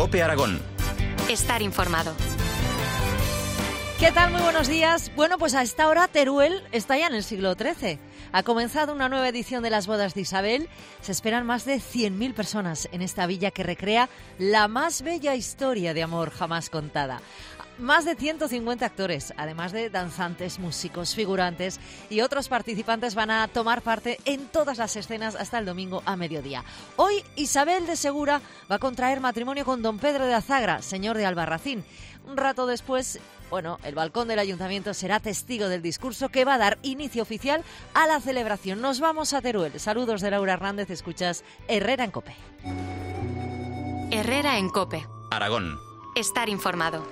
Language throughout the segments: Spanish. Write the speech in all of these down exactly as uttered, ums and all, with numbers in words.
COPE Aragón. Estar informado. ¿Qué tal? Muy buenos días. Bueno, pues a esta hora Teruel está ya en el siglo trece. Ha comenzado una nueva edición de las bodas de Isabel. Se esperan más de cien mil personas en esta villa que recrea la más bella historia de amor jamás contada. Más de ciento cincuenta actores, además de danzantes, músicos, figurantes y otros participantes van a tomar parte en todas las escenas hasta el domingo a mediodía. Hoy Isabel de Segura va a contraer matrimonio con don Pedro de Azagra, señor de Albarracín. Un rato después, bueno, el balcón del ayuntamiento será testigo del discurso que va a dar inicio oficial a la celebración. Nos vamos a Teruel. Saludos de Laura Hernández, escuchas Herrera en COPE. Herrera en COPE. Aragón. Estar informado.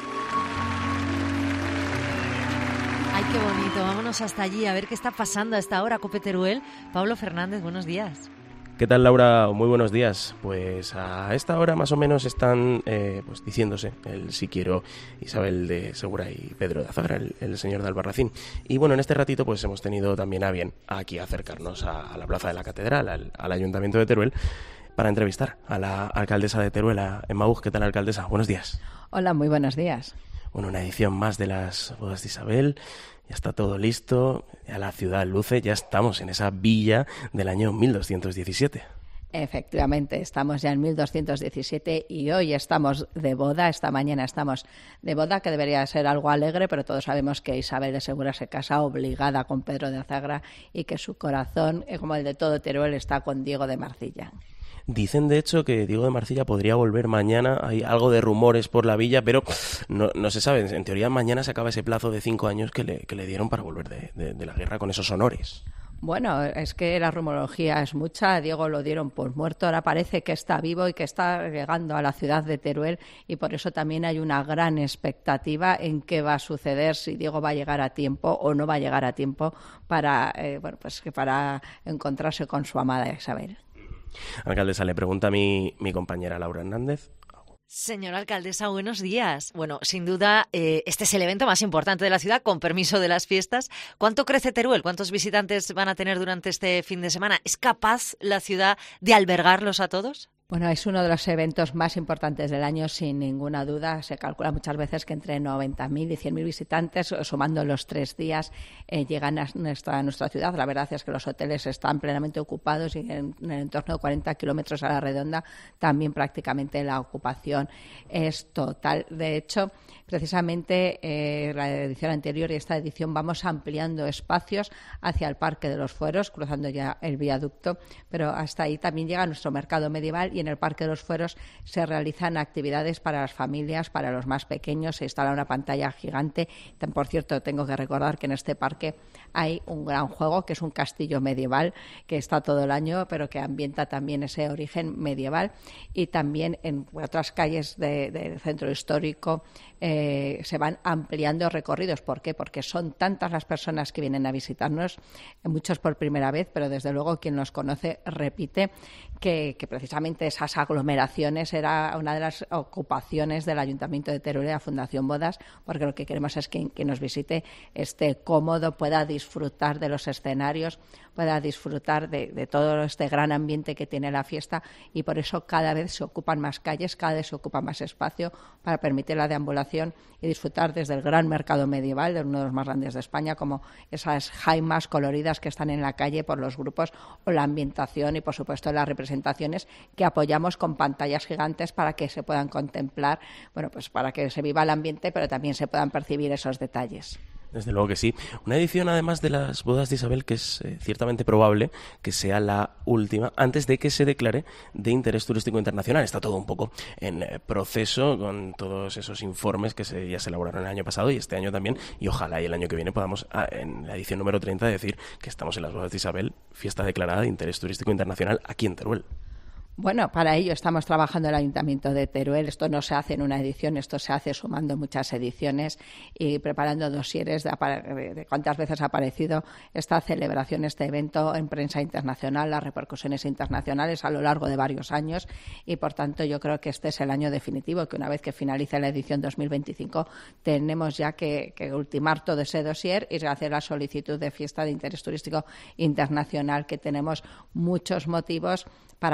Ay, qué bonito. Vámonos hasta allí a ver qué está pasando a esta hora. COPE Teruel. Pablo Fernández, buenos días. ¿Qué tal, Laura? Muy buenos días. Pues a esta hora más o menos están eh, pues diciéndose el si quiero Isabel de Segura y Pedro de Azagra, el, el señor de Albarracín. Y bueno, en este ratito pues hemos tenido también a bien aquí acercarnos a, a la plaza de la Catedral, al, al Ayuntamiento de Teruel, para entrevistar a la alcaldesa de Teruel, a Emma Buch. ¿Qué tal, alcaldesa? Buenos días. Hola, muy buenos días. Bueno, una edición más de las bodas de Isabel. Ya está todo listo, ya la ciudad luce, ya estamos en esa villa del año mil doscientos diecisiete. Efectivamente, estamos ya en mil doscientos diecisiete y hoy estamos de boda, esta mañana estamos de boda, que debería ser algo alegre, pero todos sabemos que Isabel de Segura se casa obligada con Pedro de Azagra y que su corazón, como el de todo Teruel, está con Diego de Marcilla. Dicen, de hecho, que Diego de Marcilla podría volver mañana. Hay algo de rumores por la villa, pero no, no se sabe. En teoría, mañana se acaba ese plazo de cinco años que le, que le dieron para volver de, de, de la guerra con esos honores. Bueno, es que la rumorología es mucha. A Diego lo dieron por muerto. Ahora parece que está vivo y que está llegando a la ciudad de Teruel, y por eso también hay una gran expectativa en qué va a suceder, si Diego va a llegar a tiempo o no va a llegar a tiempo para, eh, bueno, pues para encontrarse con su amada Isabel. Alcaldesa, le pregunta a mi, mi compañera Laura Hernández. Señora alcaldesa, buenos días. Bueno, sin duda, eh, este es el evento más importante de la ciudad, con permiso de las fiestas. ¿Cuánto crece Teruel? ¿Cuántos visitantes van a tener durante este fin de semana? ¿Es capaz la ciudad de albergarlos a todos? Bueno, es uno de los eventos más importantes del año, sin ninguna duda. Se calcula muchas veces que entre noventa mil y cien mil visitantes, sumando los tres días, eh, llegan a nuestra, a nuestra ciudad. La verdad es que los hoteles están plenamente ocupados y en, en el entorno de cuarenta kilómetros a la redonda también prácticamente la ocupación es total. De hecho, precisamente eh, la edición anterior y esta edición vamos ampliando espacios hacia el Parque de los Fueros, cruzando ya el viaducto, pero hasta ahí también llega nuestro mercado medieval, y en el Parque de los Fueros se realizan actividades para las familias, para los más pequeños. Se instala una pantalla gigante. Por cierto, tengo que recordar que en este parque hay un gran juego, que es un castillo medieval, que está todo el año, pero que ambienta también ese origen medieval. Y también en otras calles de, del centro histórico eh, se van ampliando recorridos. ¿Por qué? Porque son tantas las personas que vienen a visitarnos, muchos por primera vez, pero desde luego quien nos conoce repite que, que precisamente esas aglomeraciones era una de las ocupaciones del Ayuntamiento de Teruel y la Fundación Bodas, porque lo que queremos es que quien nos visite esté cómodo, pueda disfrutar de los escenarios, pueda disfrutar de, de todo este gran ambiente que tiene la fiesta, y por eso cada vez se ocupan más calles, cada vez se ocupa más espacio para permitir la deambulación y disfrutar desde el gran mercado medieval, de uno de los más grandes de España, como esas jaimas coloridas que están en la calle por los grupos, o la ambientación y, por supuesto, las representaciones que apoyamos con pantallas gigantes para que se puedan contemplar, bueno, pues para que se viva el ambiente, pero también se puedan percibir esos detalles. Desde luego que sí. Una edición, además de las bodas de Isabel, que es eh, ciertamente probable que sea la última antes de que se declare de interés turístico internacional. Está todo un poco en eh, proceso, con todos esos informes que se, ya se elaboraron el año pasado y este año también, y ojalá y el año que viene podamos, ah, en la edición número treinta, decir que estamos en las bodas de Isabel, fiesta declarada de interés turístico internacional aquí en Teruel. Bueno, para ello estamos trabajando en el Ayuntamiento de Teruel. Esto no se hace en una edición, esto se hace sumando muchas ediciones y preparando dosieres de, de cuántas veces ha aparecido esta celebración, este evento en prensa internacional, las repercusiones internacionales a lo largo de varios años, y por tanto yo creo que este es el año definitivo, que una vez que finalice la edición dos mil veinticinco tenemos ya que, que ultimar todo ese dossier y hacer la solicitud de fiesta de interés turístico internacional, que tenemos muchos motivos para que sea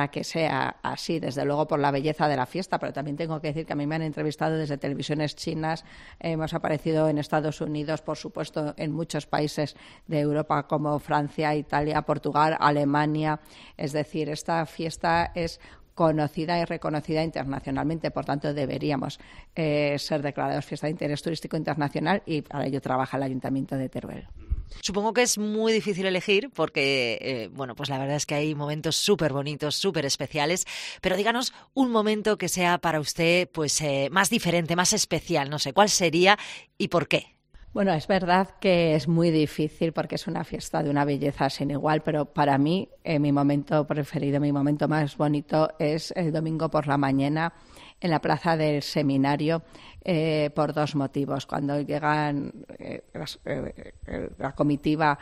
sea así, desde luego por la belleza de la fiesta, pero también tengo que decir que a mí me han entrevistado desde televisiones chinas, eh, hemos aparecido en Estados Unidos, por supuesto, en muchos países de Europa como Francia, Italia, Portugal, Alemania. Es decir, esta fiesta es conocida y reconocida internacionalmente, por tanto deberíamos eh, ser declarados fiesta de interés turístico internacional y para ello trabaja el Ayuntamiento de Teruel. Supongo que es muy difícil elegir porque, eh, bueno, pues la verdad es que hay momentos súper bonitos, súper especiales, pero díganos un momento que sea para usted pues eh, más diferente, más especial, no sé, ¿cuál sería y por qué? Bueno, es verdad que es muy difícil porque es una fiesta de una belleza sin igual, pero para mí eh, mi momento preferido, mi momento más bonito es el domingo por la mañana en la plaza del Seminario eh, por dos motivos. Cuando llegan eh, las, eh, la comitiva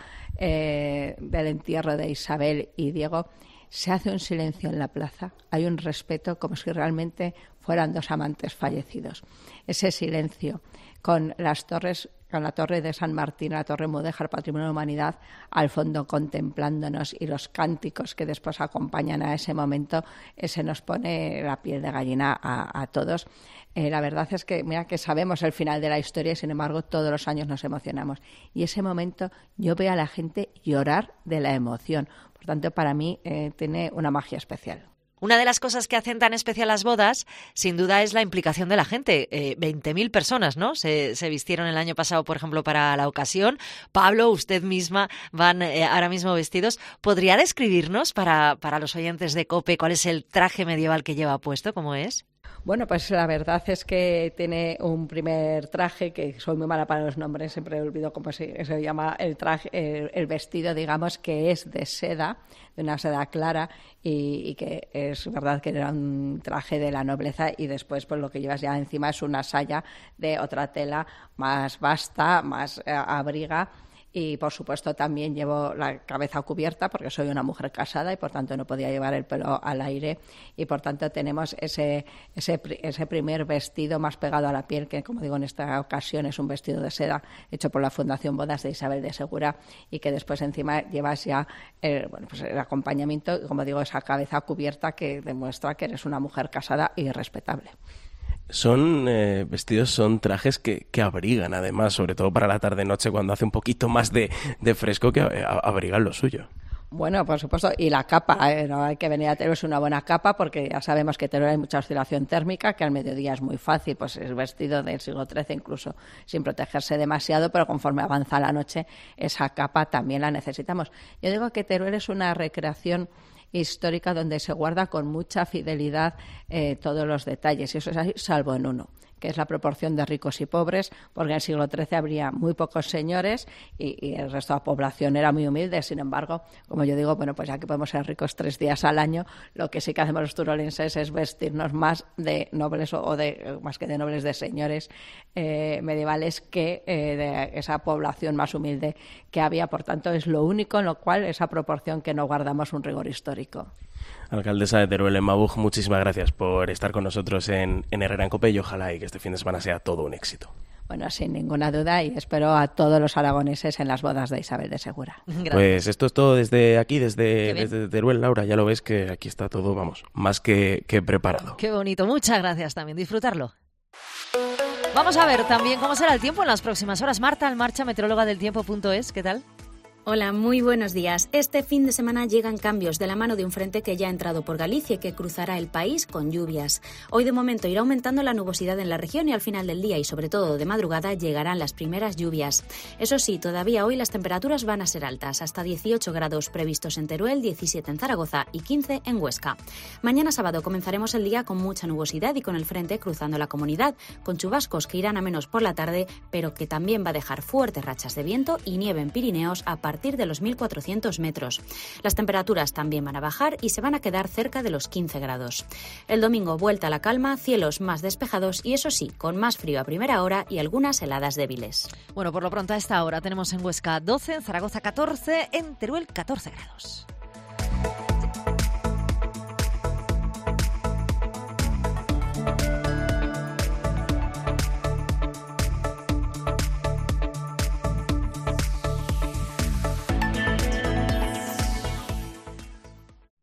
eh, del entierro de Isabel y Diego, se hace un silencio en la plaza, hay un respeto como si realmente fueran dos amantes fallecidos. Ese silencio con las torres, con la torre de San Martín, la torre Mudéjar, Patrimonio de la Humanidad, al fondo contemplándonos y los cánticos que después acompañan a ese momento, eh, se nos pone la piel de gallina a, a todos. Eh, la verdad es que, mira, que sabemos el final de la historia y, sin embargo, todos los años nos emocionamos. Y ese momento yo veo a la gente llorar de la emoción. Por tanto, para mí eh, tiene una magia especial. Una de las cosas que hacen tan especial las bodas, sin duda, es la implicación de la gente. Eh, veinte mil personas, ¿no? Se, se vistieron el año pasado, por ejemplo, para la ocasión. Pablo, usted misma van eh, ahora mismo vestidos. ¿Podría describirnos para, para los oyentes de COPE cuál es el traje medieval que lleva puesto? ¿Cómo es? Bueno, pues la verdad es que tiene un primer traje, que soy muy mala para los nombres, siempre olvido cómo se, se llama el traje, el, el vestido, digamos, que es de seda, de una seda clara, y, y que es verdad que era un traje de la nobleza, y después pues lo que llevas ya encima es una saya de otra tela más vasta, más eh, abriga. Y, por supuesto, también llevo la cabeza cubierta porque soy una mujer casada y, por tanto, no podía llevar el pelo al aire. Y, por tanto, tenemos ese, ese, ese primer vestido más pegado a la piel, que, como digo, en esta ocasión es un vestido de seda hecho por la Fundación Bodas de Isabel de Segura, y que después encima llevas ya el, bueno, pues el acompañamiento y, como digo, esa cabeza cubierta que demuestra que eres una mujer casada y respetable. Son eh, vestidos, son trajes que, que abrigan, además, sobre todo para la tarde-noche, cuando hace un poquito más de, de fresco, que abrigan lo suyo. Bueno, por supuesto, y la capa, ¿eh? No hay que venir a Teruel, es una buena capa, porque ya sabemos que en Teruel hay mucha oscilación térmica, que al mediodía es muy fácil, pues es vestido del siglo trece, incluso sin protegerse demasiado, pero conforme avanza la noche, esa capa también la necesitamos. Yo digo que Teruel es una recreación histórica donde se guarda con mucha fidelidad eh, todos los detalles, y eso es así, salvo en uno, que es la proporción de ricos y pobres, porque en el siglo trece habría muy pocos señores y, y el resto de la población era muy humilde. Sin embargo, como yo digo, bueno, pues ya que podemos ser ricos tres días al año, lo que sí que hacemos los turolenses es vestirnos más de nobles o, o de más que de nobles, de señores eh, medievales, que eh, de esa población más humilde que había. Por tanto, es lo único en lo cual esa proporción que no guardamos un rigor histórico. Alcaldesa de Teruel, Emma Buch, muchísimas gracias por estar con nosotros en, en Herrera en COPE, y ojalá y que este fin de semana sea todo un éxito. Bueno, sin ninguna duda, y espero a todos los aragoneses en las bodas de Isabel de Segura. Gracias. Pues esto es todo desde aquí, desde, desde Teruel, Laura. Ya lo ves que aquí está todo, vamos, más que, que preparado. Qué bonito, muchas gracias también, disfrutarlo. Vamos a ver también cómo será el tiempo en las próximas horas. Marta Almarcha, meteoróloga del tiempo punto es, ¿qué tal? Hola, muy buenos días. Este fin de semana llegan cambios de la mano de un frente que ya ha entrado por Galicia y que cruzará el país con lluvias. Hoy, de momento, irá aumentando la nubosidad en la región y al final del día y sobre todo de madrugada llegarán las primeras lluvias. Eso sí, todavía hoy las temperaturas van a ser altas, hasta dieciocho grados previstos en Teruel, diecisiete en Zaragoza y quince en Huesca. Mañana sábado comenzaremos el día con mucha nubosidad y con el frente cruzando la comunidad, con chubascos que irán a menos por la tarde, pero que también va a dejar fuertes rachas de viento y nieve en Pirineos a partir partir de los mil cuatrocientos metros. Las temperaturas también van a bajar y se van a quedar cerca de los quince grados. El domingo, vuelta a la calma, cielos más despejados y, eso sí, con más frío a primera hora y algunas heladas débiles. Bueno, por lo pronto a esta hora tenemos en Huesca doce, en Zaragoza catorce, en Teruel catorce grados.